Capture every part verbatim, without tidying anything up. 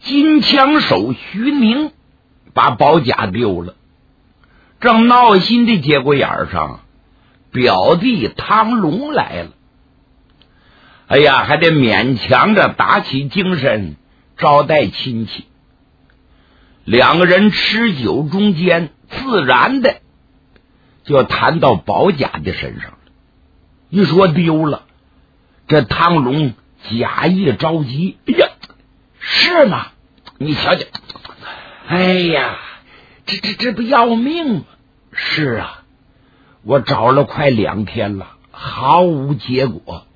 金枪手徐宁把宝甲丢了，正闹心的节骨眼上，表弟汤龙来了。哎呀，还得勉强着打起精神招待亲戚。两个人吃酒中间，自然的就谈到宝甲的身上了。一说丢了，这汤龙假意着急：“哎呀，是吗？你瞧瞧，哎呀，这这这不要命吗？是啊，我找了快两天了，毫无结果。”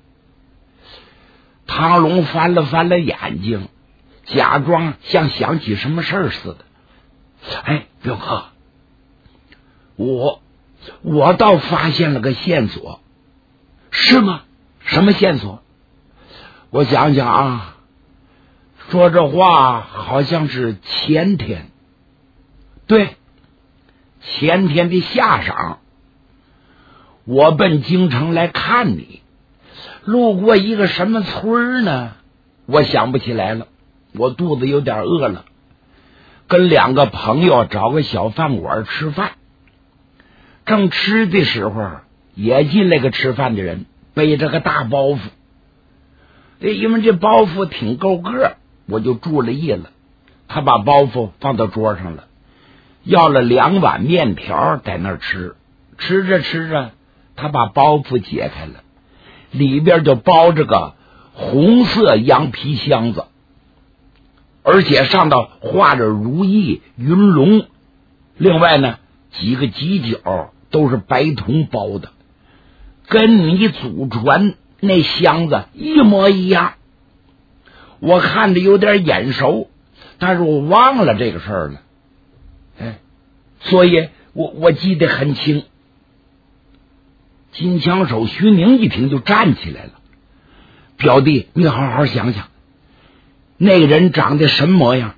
汤龙翻了翻了眼睛，假装像想起什么事儿似的。哎，表哥，我我倒发现了个线索。是吗？什么线索？我想想啊，说这话好像是前天。对，前天的下晌，我奔京城来看你，路过一个什么村呢？我想不起来了，我肚子有点饿了，跟两个朋友找个小饭馆吃饭。正吃的时候，也进来个吃饭的人，背着个大包袱。因为这包袱挺够个，我就注了意了。他把包袱放到桌上了，要了两碗面条在那儿吃。吃着吃着，他把包袱解开了，里边就包着个红色羊皮箱子，而且上头画着如意云龙，另外呢几个犄角都是白铜包的，跟你祖传那箱子一模一样。我看着有点眼熟，但是我忘了这个事儿了，哎，所以我我记得很清。金枪手徐宁一听就站起来了：“表弟，你好好想想，那个人长得什么模样？”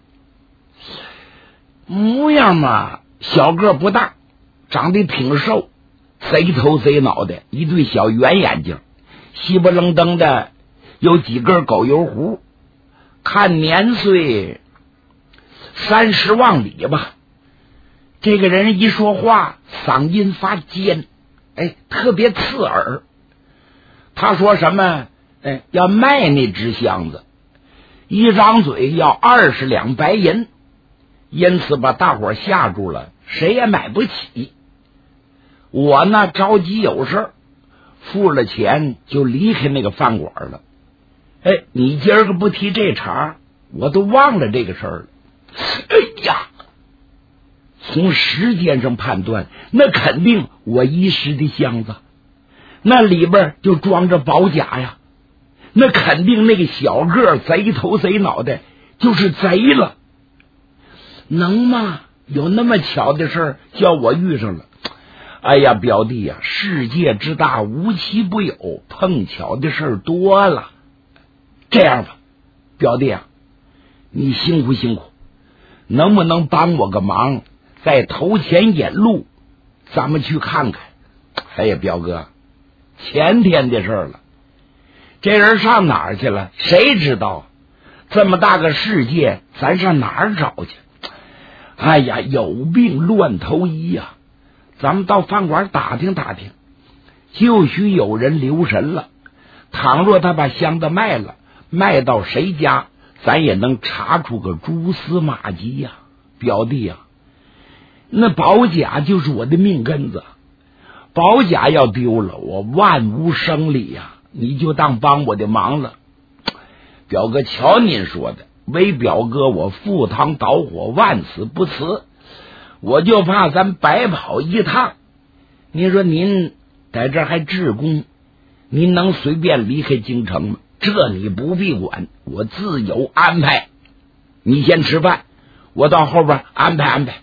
模样嘛，小个不大，长得挺瘦，贼头贼脑的，一对小圆眼睛，稀不愣登的，有几根狗油胡，看年岁三十往里吧。这个人一说话，嗓音发尖，哎，特别刺耳。他说什么？哎，要卖那只箱子，一张嘴要二十两白银，因此把大伙吓住了，谁也买不起。我呢着急有事，付了钱就离开那个饭馆了。哎，你今儿个不提这茬，我都忘了这个事儿了。哎呀，从时间上判断，那肯定我遗失的箱子，那里边就装着宝甲呀，那肯定那个小个贼头贼脑的就是贼了。能吗？有那么巧的事叫我遇上了。哎呀，表弟呀，世界之大无奇不有，碰巧的事多了。这样吧，表弟啊，你辛苦辛苦，能不能帮我个忙，再头前引路，咱们去看看？哎呀，表哥，前天的事了，这人上哪儿去了？谁知道？这么大个世界，咱上哪儿找去？哎呀，有病乱投医呀！咱们到饭馆打听打听，就许有人留神了。倘若他把箱子卖了，卖到谁家，咱也能查出个蛛丝马迹呀。表弟呀，那宝甲就是我的命根子，宝甲要丢了，我万无生理呀，你就当帮我的忙了。表哥，瞧您说的，为表哥我赴汤蹈火，万死不辞，我就怕咱白跑一趟。您说您在这儿还志工，您能随便离开京城吗？这你不必管，我自有安排。你先吃饭，我到后边安排安排。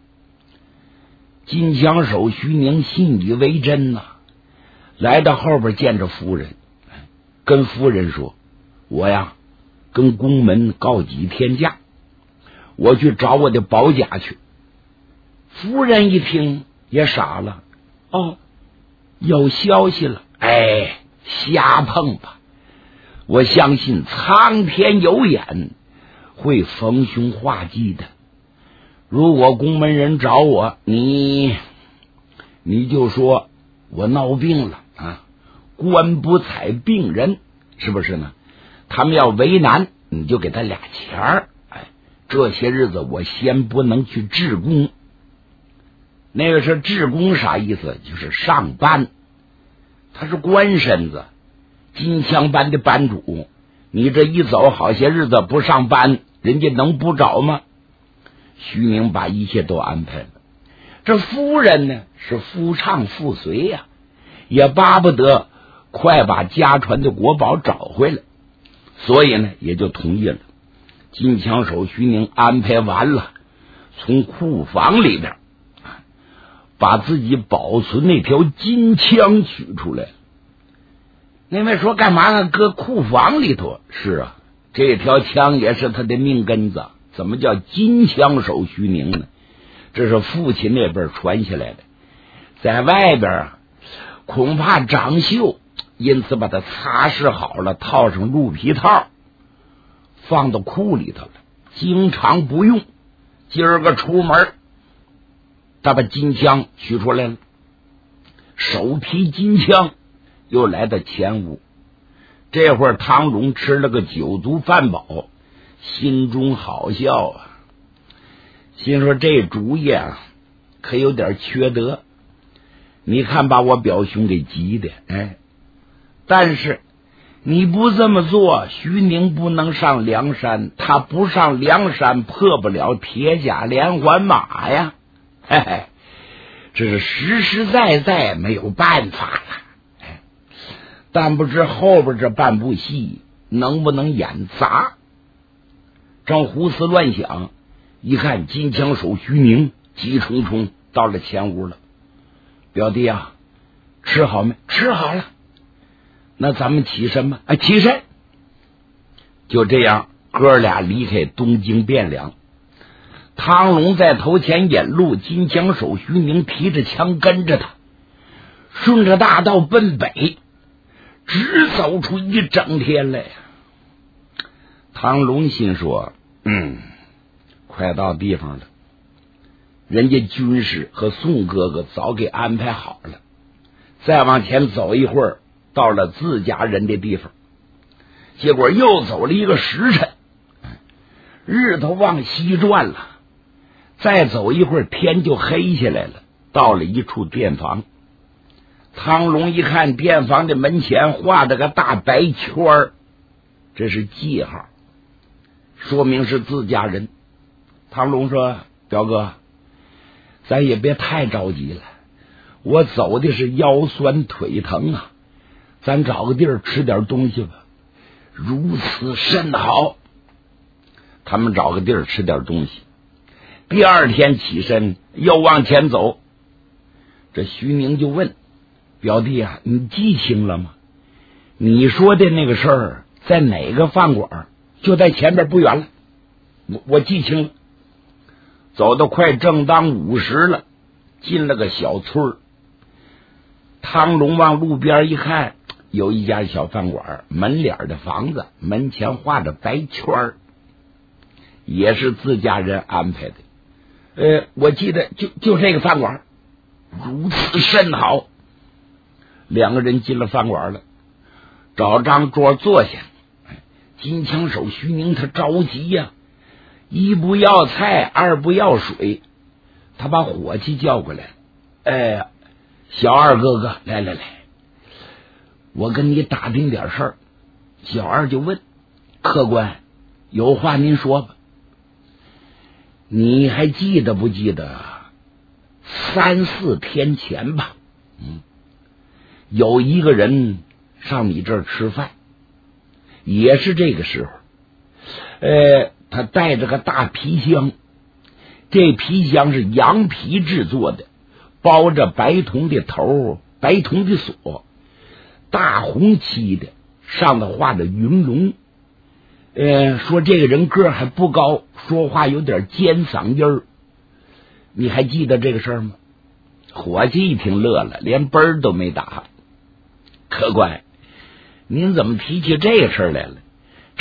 金枪手徐宁信以为真呐、啊，来到后边见着夫人，跟夫人说：“我呀，跟宫门告几天假，我去找我的宝甲去。”夫人一听也傻了，哦，有消息了，哎，瞎碰吧！我相信苍天有眼， 会逢凶化吉的。如果宫门人找我，你你就说我闹病了啊，官不采病人，是不是呢？他们要为难，你就给他俩钱儿。哎，这些日子我先不能去治宫。那个是治宫啥意思？就是上班。他是官身子，金枪班的班主，你这一走好些日子不上班，人家能不找吗？徐宁把一切都安排了。这夫人呢是夫唱妇随呀、啊，也巴不得快把家传的国宝找回来，所以呢也就同意了。金枪手徐宁安排完了，从库房里边把自己保存那条金枪取出来。那位说干嘛呢？搁库房里头？是啊，这条枪也是他的命根子。怎么叫金枪手徐宁呢？这是父亲那边传下来的，在外边啊恐怕长锈，因此把它擦拭好了，套上鹿皮套，放到库里头了，经常不用。今儿个出门，他把金枪取出来了，手提金枪又来到前屋。这会儿汤荣吃了个酒足饭饱，心中好笑啊，心说这主意啊可有点缺德，你看把我表兄给急的。哎，但是你不这么做，徐宁不能上梁山，他不上梁山破不了铁甲连环马呀。嘿嘿，这是实实在在没有办法了。哎，但不知后边这半部戏能不能演砸。正胡思乱想，一看金枪手徐宁急冲冲到了前屋了。表弟啊，吃好没？吃好了。那咱们起身吧。哎，起身。就这样，哥俩离开东京汴梁。汤龙在头前引路，金枪手徐宁提着枪跟着他，顺着大道奔北，直走出一整天来。汤龙心说：嗯，快到地方了，人家军师和宋哥哥早给安排好了。再往前走一会儿，到了自家人的地方。结果又走了一个时辰，日头往西转了。再走一会儿，天就黑下来了。到了一处店房，汤龙一看店房的门前画着个大白圈儿，这是记号，说明是自家人。汤龙说：表哥，咱也别太着急了，我走的是腰酸腿疼啊，咱找个地儿吃点东西吧。如此甚好。他们找个地儿吃点东西。第二天起身又往前走，这徐宁就问：表弟啊，你记清了吗？你说的那个事儿在哪个饭馆？就在前边不远了。我我记清了。走到快正当午时了，进了个小村儿。汤龙往路边一看，有一家小饭馆，门脸的房子，门前画着白圈儿，也是自家人安排的。呃，我记得就就这个饭馆。如此甚好。两个人进了饭馆了，找张桌坐下。金枪手徐宁他着急呀、啊，一不要菜，二不要水，他把伙计叫过来。哎，小二哥哥，来来来，我跟你打听点事儿。小二就问：客官，有话您说吧。你还记得不记得三四天前吧？嗯，有一个人上你这儿吃饭，也是这个时候。呃，他带着个大皮箱，这皮箱是羊皮制作的，包着白铜的头，白铜的锁，大红漆的，上头画着云龙。呃，说这个人个儿还不高，说话有点尖嗓音儿。你还记得这个事儿吗？伙计一听乐了，连奔儿都没打。客官，您怎么提起这个事儿来了？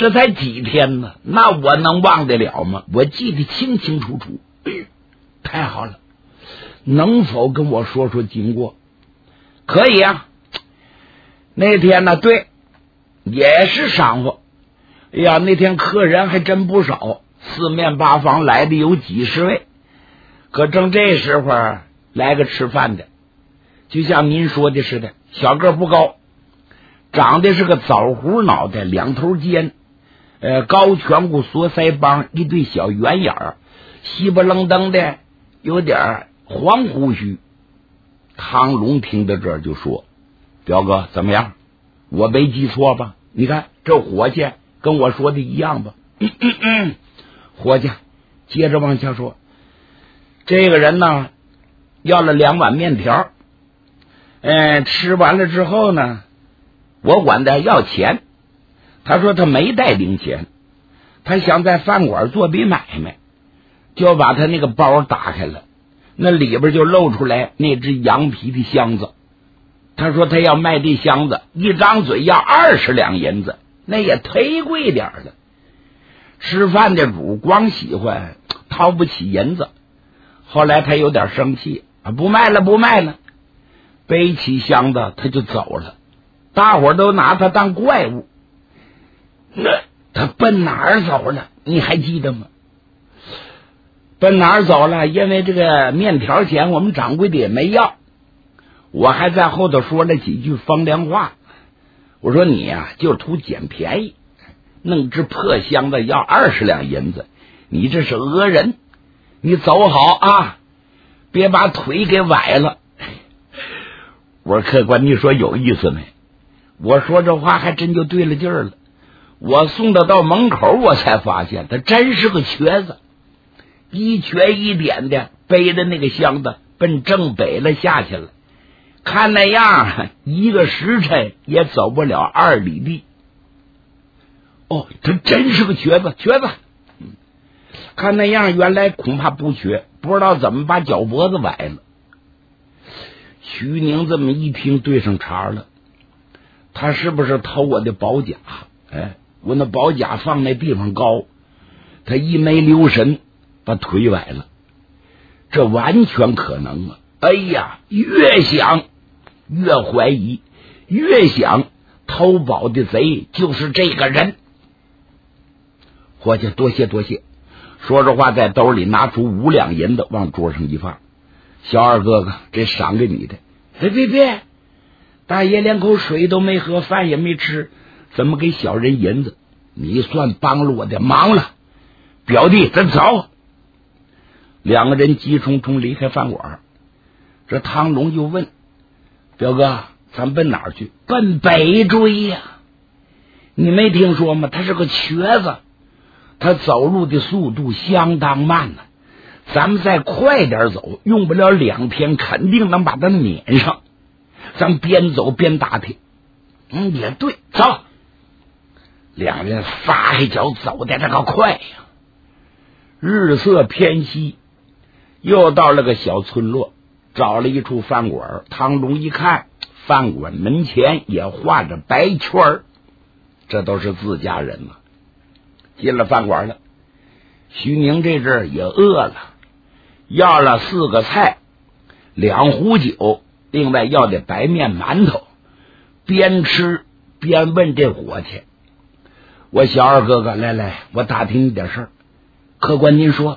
这才几天呢，那我能忘得了吗？我记得清清楚楚。哎，太好了，能否跟我说说经过？可以啊。那天呢，对，也是晌午。哎呀，那天客人还真不少，四面八方来的有几十位。可正这时候来个吃饭的，就像您说的似的，小个不高，长得是个枣核脑袋，两头尖，呃，高颧骨缩腮帮，一对小圆眼儿，稀不愣登的，有点黄胡须。汤龙听到这儿就说：“表哥怎么样？我没记错吧？你看这伙计跟我说的一样吧？”嗯嗯嗯，伙计接着往下说。这个人呢，要了两碗面条，嗯，吃完了之后呢，我管他要钱，他说他没带零钱，他想在饭馆做笔买卖，就把他那个包打开了，那里边就露出来那只羊皮的箱子。他说他要卖这箱子，一张嘴要二十两银子，那也忒贵点了。吃饭的主光喜欢掏不起银子。后来他有点生气，不卖了不卖了，背起箱子他就走了。大伙都拿他当怪物。那他奔哪儿走了？你还记得吗？奔哪儿走了？因为这个面条钱我们掌柜的也没要，我还在后头说了几句风凉话。我说你呀、啊，就图捡便宜，弄只破箱子要二十两银子，你这是讹人。你走好啊，别把腿给崴了。我说客官，你说有意思没？我说这话还真就对了劲儿了。我送他到门口，我才发现他真是个瘸子，一瘸一点的背着那个箱子奔正北了下去了。看那样，一个时辰也走不了二里地。哦，他真是个瘸子，瘸子。看那样，原来恐怕不瘸，不知道怎么把脚脖子崴了。徐宁这么一听，对上茬了，他是不是偷我的宝甲？哎，我那宝甲放那地方高，他一没留神把腿崴了，这完全可能啊！哎呀，越想越怀疑，越想偷宝的贼就是这个人。伙计，多谢多谢。说着话，在兜里拿出五两银子往桌上一放。小二哥哥，这赏给你的。别别别，大爷连口水都没喝，饭也没吃，怎么给小人银子？你算帮了我的忙了。表弟，咱走。两个人急冲冲离开饭馆。这汤龙就问表哥，咱奔哪儿去？奔北追呀、啊！你没听说吗？他是个瘸子，他走路的速度相当慢呢、啊。咱们再快点走，用不了两天，肯定能把他撵上。咱边走边打听。嗯，也对，走。两人撒开脚走的这个快呀、啊！日色偏西，又到了个小村落，找了一处饭馆。汤龙一看，饭馆门前也画着白圈儿，这都是自家人嘛。进了饭馆了，徐宁这阵儿也饿了，要了四个菜，两壶酒，另外要的白面馒头。边吃边问这伙计：“我小二哥哥，来来，我打听你点事儿。客官您说，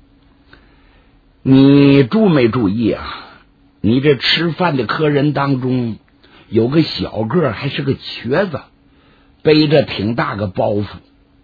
你注没注意啊？你这吃饭的客人当中有个小个儿，还是个瘸子，背着挺大个包袱。”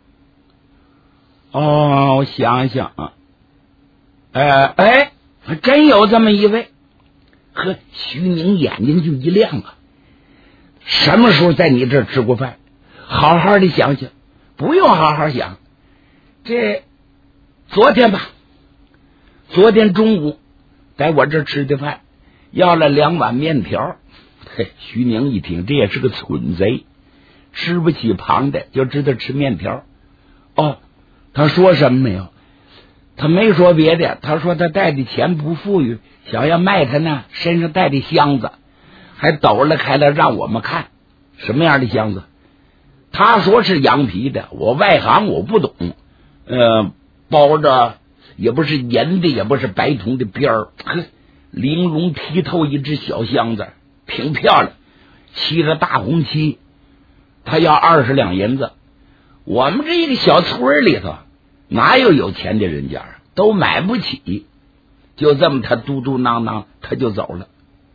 哦，我想想啊，呃，哎，还真有这么一位。呵，徐宁眼睛就一亮啊！什么时候在你这儿吃过饭？好好的想想。不用好好想，这昨天吧，昨天中午在我这儿吃的饭，要了两碗面条。嘿，徐宁一听，这也是个蠢贼，吃不起旁的，就知道吃面条。哦，他说什么没有？他没说别的，他说他带的钱不富裕，想要卖他呢身上带的箱子，还抖了开了让我们看什么样的箱子。 他说是羊皮的，我外行我不懂，呃，包着也不是银的，也不是白铜的边儿，呵，玲珑剔透一只小箱子，挺漂亮，漆着大红漆。他要二十两银子，我们这个小村里头哪有有钱的人家，都买不起。就这么，他嘟嘟囔囔，他就走了。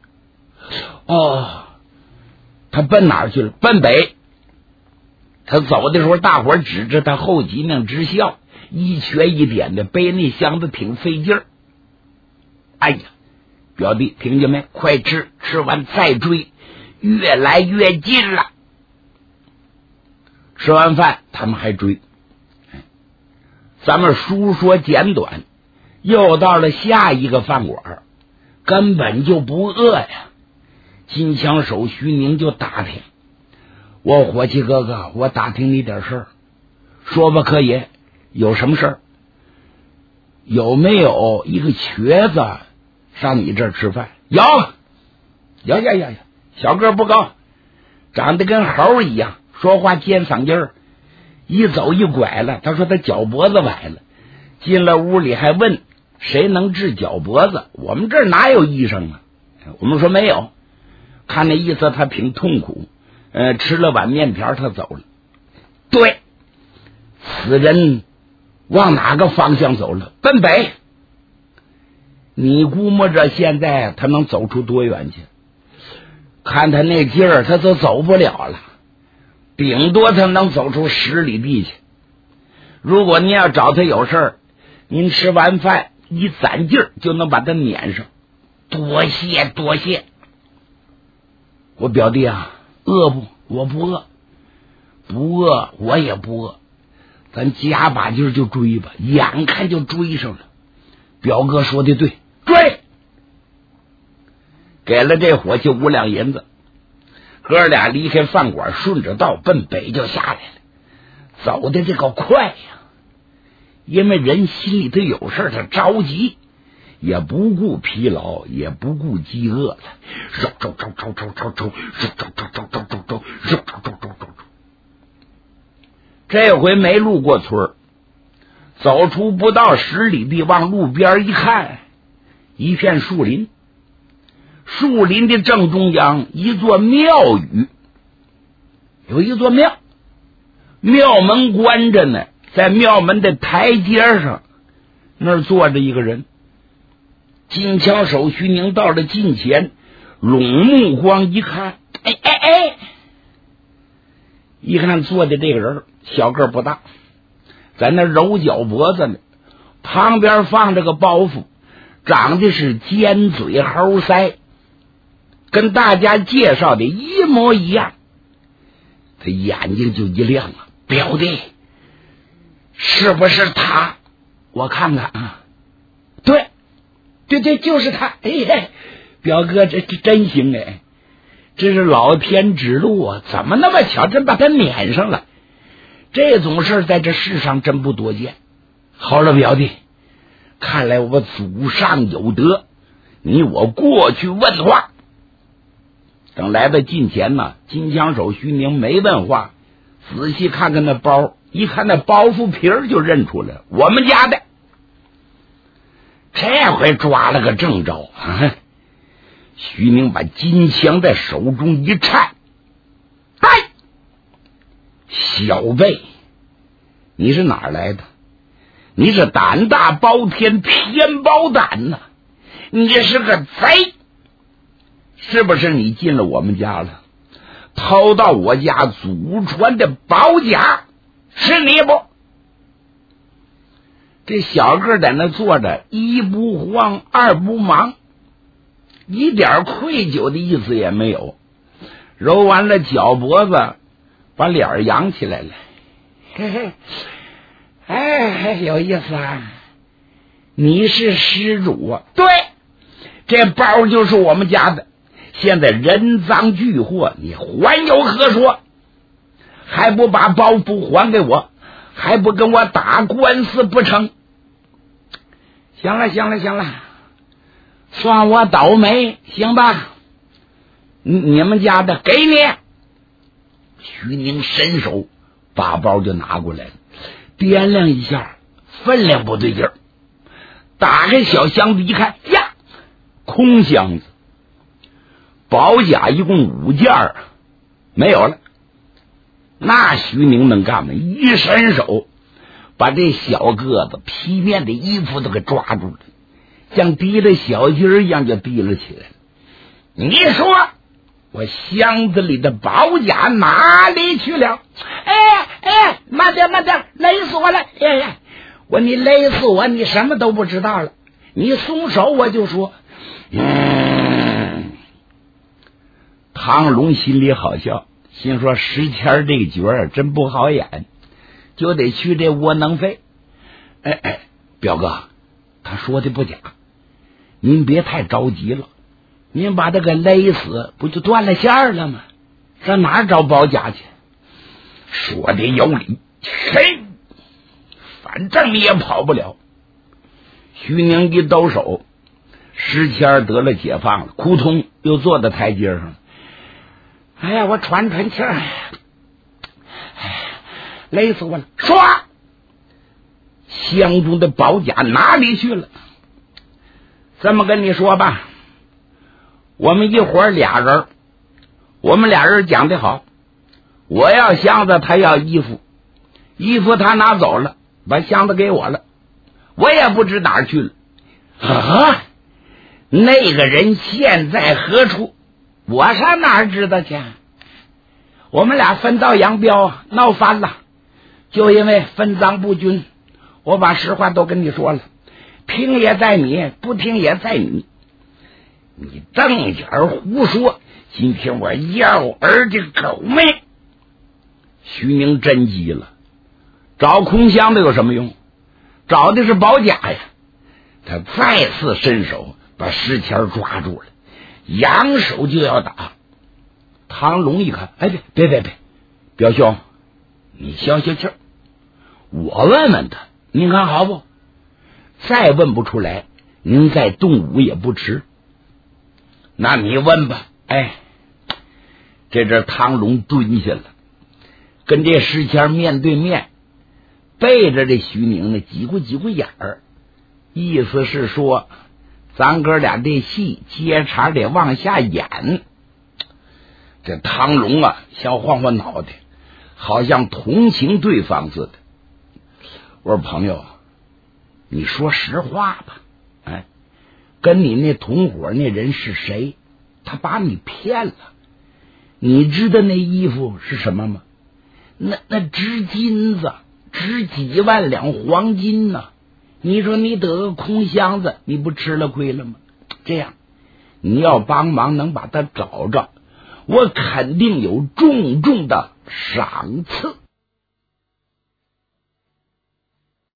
哦，他奔哪儿去了？奔北。他走的时候，大伙儿指着他后脊梁直笑，一瘸一点的背那箱子挺费劲儿。哎呀，表弟，听见没？快吃，吃完再追，越来越近了。吃完饭，他们还追。咱们书说简短，又到了下一个饭馆，根本就不饿呀。金枪手徐宁就打听，我伙计哥哥，我打听你点事儿，说吧，可以，有什么事儿？有没有一个瘸子上你这儿吃饭？有，有有有有，小个不高，长得跟猴一样，说话尖嗓音儿，一走一拐了。他说他脚脖子崴了，进了屋里还问谁能治脚脖子？我们这儿哪有医生啊？我们说没有，看那意思他挺痛苦，呃，吃了碗面条他走了。对，此人往哪个方向走了？奔北。你估摸着现在他能走出多远去？看他那劲儿，他都走不了了，顶多他能走出十里地去。如果您要找他有事儿，您吃完饭一攒劲儿就能把他撵上。多谢多谢。我表弟啊，饿不？我不饿，不饿我也不饿，咱加把劲儿就追吧，眼看就追上了。表哥说的对，追！给了这伙计五两银子，哥俩离开饭馆，顺着道奔北就下来了。走的这个快呀，因为人心里头有事，他着急，也不顾疲劳，也不顾饥饿了。肉肉肉肉肉肉肉肉肉肉肉肉肉肉肉肉肉肉。这回没路过村，走出不到十里地，往路边一看，一片树林。树林的正中央，一座庙宇，有一座庙，庙门关着呢，在庙门的台阶上，那儿坐着一个人。金枪手徐宁到了近前，拢目光一看，哎哎哎，一看坐的这个人小个不大，在那揉脚脖子呢，旁边放着个包袱，长得是尖嘴猴腮，跟大家介绍的一模一样。他眼睛就一亮啊，表弟，是不是他？我看看啊，对对对，就是他。哎呀，表哥这这真行哎，这是老天指路啊，怎么那么巧，真把他撵上了。这种事在这世上真不多见。好了，表弟，看来我祖上有德，你我过去问话。等来到近前呢，金枪手徐宁没问话，仔细看看那包，一看那包袱皮儿就认出来，我们家的。这回抓了个正着啊！徐宁把金枪在手中一颤，哎，小辈，你是哪儿来的？你是胆大包天，天包胆呐、啊！你是个贼！是不是你进了我们家了，偷到我家祖传的宝甲？是你不？这小个在那坐着，一不慌二不忙，一点愧疚的意思也没有。揉完了脚脖子，把脸扬起来了。嘿嘿，哎，有意思啊！你是施主啊？对，这包就是我们家的。现在人赃俱获，你还有何说？还不把包袱还给我？还不跟我打官司不成？行了行了行了，算我倒霉，行吧？你你们家的给你。 徐宁伸手把包就拿过来了，掂量一下，分量不对劲儿，打开小箱子一看，呀，空箱子，宝甲一共五件儿，没有了。那徐宁能干嘛？一伸手把这小个子披面的衣服都给抓住了，像提了小鸡儿一样就提了起来。你说我箱子里的宝甲哪里去了？哎哎，慢点慢点，累死我了！哎呀，我你累死我，你什么都不知道了。你松手我就说。嗯，唐龙心里好笑，心说石谦这个角儿真不好演，就得去这窝囊废。哎哎，表哥，他说的不假，您别太着急了，您把他给勒死，不就断了线儿了吗？上哪儿找宝甲去？说的有理，嘿，反正你也跑不了。徐宁一抖手，石谦得了解放了，扑通又坐在台阶上了。哎呀，我喘喘气儿，哎，累死我了！唰，箱中的宝甲哪里去了？这么跟你说吧，我们一伙俩人，我们俩人讲的好，我要箱子，他要衣服，衣服他拿走了，把箱子给我了，我也不知哪儿去了。啊，那个人现在何处？我上哪儿知道去？我们俩分道扬镳啊，闹翻了，就因为分赃不均，我把实话都跟你说了，听也在你，不听也在你。你瞪眼胡说，今天我要儿的狗命！徐宁真急了，找空箱子有什么用？找的是宝甲呀！他再次伸手把石谦抓住了，扬手就要打。唐龙一看，哎，别别别别，表兄，你消消气儿，我问问他，您看好不？再问不出来，您再动武也不迟。那你问吧。哎，这阵唐龙蹲下了，跟这石谦面对面，背着这徐宁呢挤过挤过眼儿，意思是说咱哥俩这戏接茬得往下演。这唐龙啊想晃晃脑袋，好像同情对方似的。我说朋友，你说实话吧，哎，跟你那同伙那人是谁？他把你骗了，你知道那衣服是什么吗？那那值金子，值几万两黄金呢。你说你得个空箱子，你不吃了亏了吗？这样，你要帮忙能把他找着，我肯定有重重的赏赐。